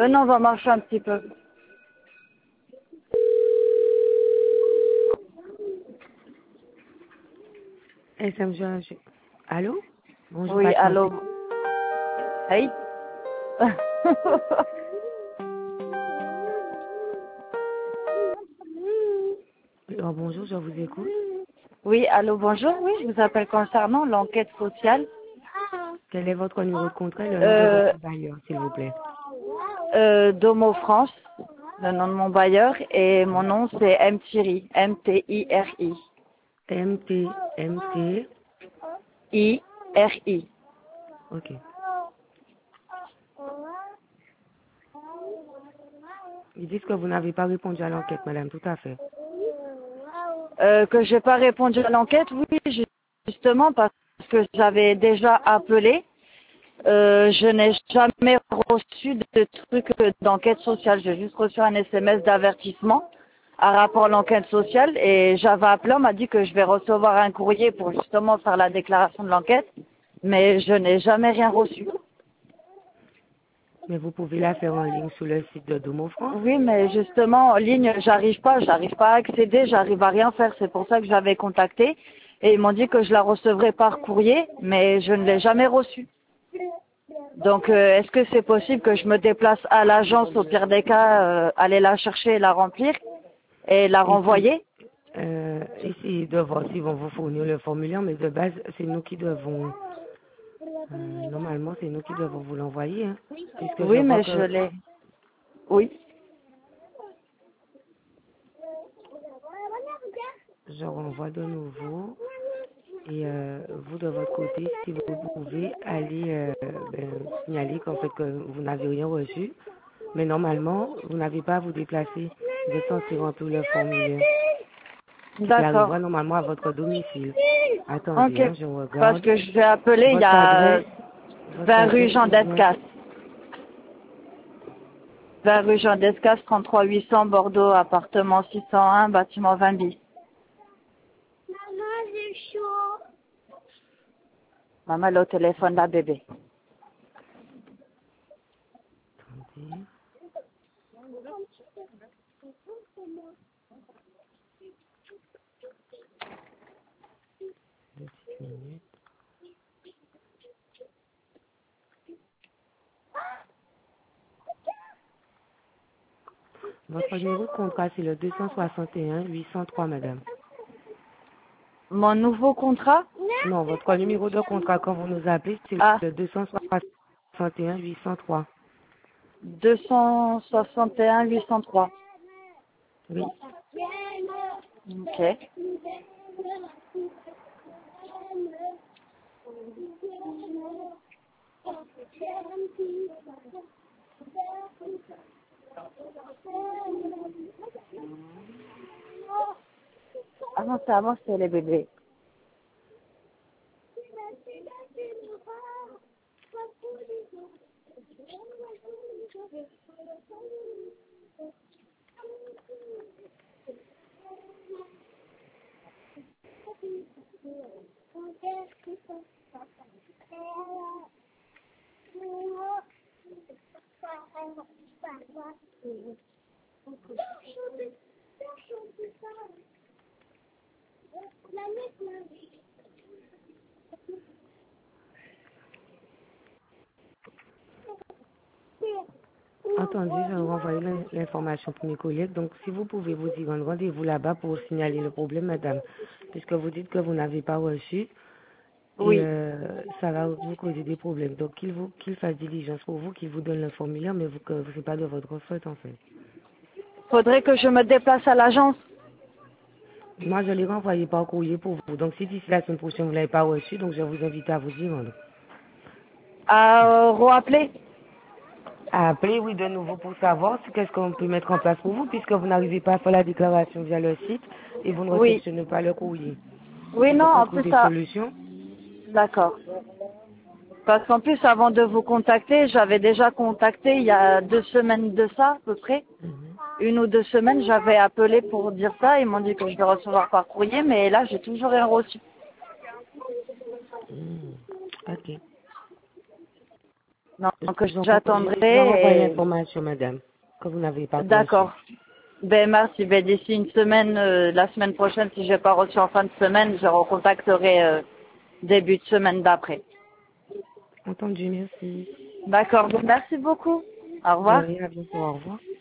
Non, on va marcher un petit peu. SMG. Allô? Bonjour, Oui, patientez. allô. Hey. Alors, bonjour, je vous écoute. Oui, allô, bonjour. Oui, je vous appelle concernant l'enquête sociale. Quel est votre numéro de contrat et le nom de votre bailleur, s'il vous plaît? Domo France, le nom de mon bailleur, et mon nom c'est Mtiri, M-T-I-R-I. MT. I-R-I. Ok. Ils disent que vous n'avez pas répondu à l'enquête, madame, tout à fait. Que j'ai pas répondu à l'enquête, oui, justement parce que j'avais déjà appelé. Je n'ai jamais reçu de truc d'enquête sociale. J'ai juste reçu un SMS d'avertissement à rapport à l'enquête sociale et j'avais appelé, on m'a dit que je vais recevoir un courrier pour justement faire la déclaration de l'enquête, mais je n'ai jamais rien reçu. Mais vous pouvez la faire en ligne sur le site de Domo France. Oui, mais justement, en ligne, j'arrive pas à accéder, j'arrive à rien faire. C'est pour ça que j'avais contacté et ils m'ont dit que je la recevrais par courrier, mais je ne l'ai jamais reçue. Donc, est-ce que c'est possible que je me déplace à l'agence, au pire des cas, aller la chercher et la remplir et la renvoyer? Essayez de voir s'ils vont vous fournir le formulaire, mais de base, c'est nous qui devons, normalement, c'est nous qui devons vous l'envoyer, hein, puisque je Oui, vois mais je que l'ai. Oui. je renvoie de nouveau. Et vous, de votre côté, si vous pouvez aller signaler qu'en fait que vous n'avez rien reçu, mais normalement, vous n'avez pas à vous déplacer. Vous êtes censé remplir le formulaire qui D'accord. arrivera normalement à votre domicile. Ok. Attendez, hein, je Parce regarde. que je vais appeler, il y Votre a adresse, votre 20 rue adresse, Jean c'est bien. d'Escasse. 20 rue Jean d'Escasse, 33 800 Bordeaux, appartement 601, bâtiment 20 bis. Maman, elle est au téléphone, là, bébé. Attendez, 2 petites minutes. Votre numéro de contrat, c'est le 261 803, madame. Mon nouveau contrat? Non, votre numéro de contrat, quand vous nous appelez, c'est Ah, le 261 803. 261 803. Oui. Ok. Avant, c'est les bébés. Entendu, je vais renvoyer l'information pour mes collègues. Donc, si vous pouvez vous y rendre, rendez-vous là-bas pour signaler le problème, madame. Puisque vous dites que vous n'avez pas reçu et Oui. ça va vous causer des problèmes. Donc, qu'il fasse diligence pour vous, qu'il vous donne le formulaire, mais que ce n'est pas de votre faute, en fait. Faudrait que je me déplace à l'agence. Moi, je l'ai renvoyé par courrier pour vous. Donc, si d'ici la semaine prochaine, vous ne l'avez pas reçu, donc je vais vous inviter à vous y rendre. À rappeler. À appeler, oui, de nouveau pour savoir qu'est-ce qu'on peut mettre en place pour vous, puisque vous n'arrivez pas à faire la déclaration via le site et vous ne Oui. réceptionnez pas le courrier. Oui, Il non, faut qu'on en trouve plus, des ça. solutions. D'accord. Parce qu'en plus, avant de vous contacter, j'avais déjà contacté il y a 2 semaines de ça, à peu près. Mhm. 1 ou 2 semaines, j'avais appelé pour dire ça. Ils m'ont dit que je vais recevoir par courrier, mais là, j'ai toujours rien reçu. Ok. Donc, Je vous envoie j'attendrai. l'information, madame, que vous n'avez pas reçue. D'accord. Ben, merci. Ben, d'ici une semaine, la semaine prochaine, si j'ai pas reçu en fin de semaine, je recontacterai début de semaine d'après. Entendu, merci. D'accord. Merci beaucoup. Au De revoir. rien, à bientôt, au revoir.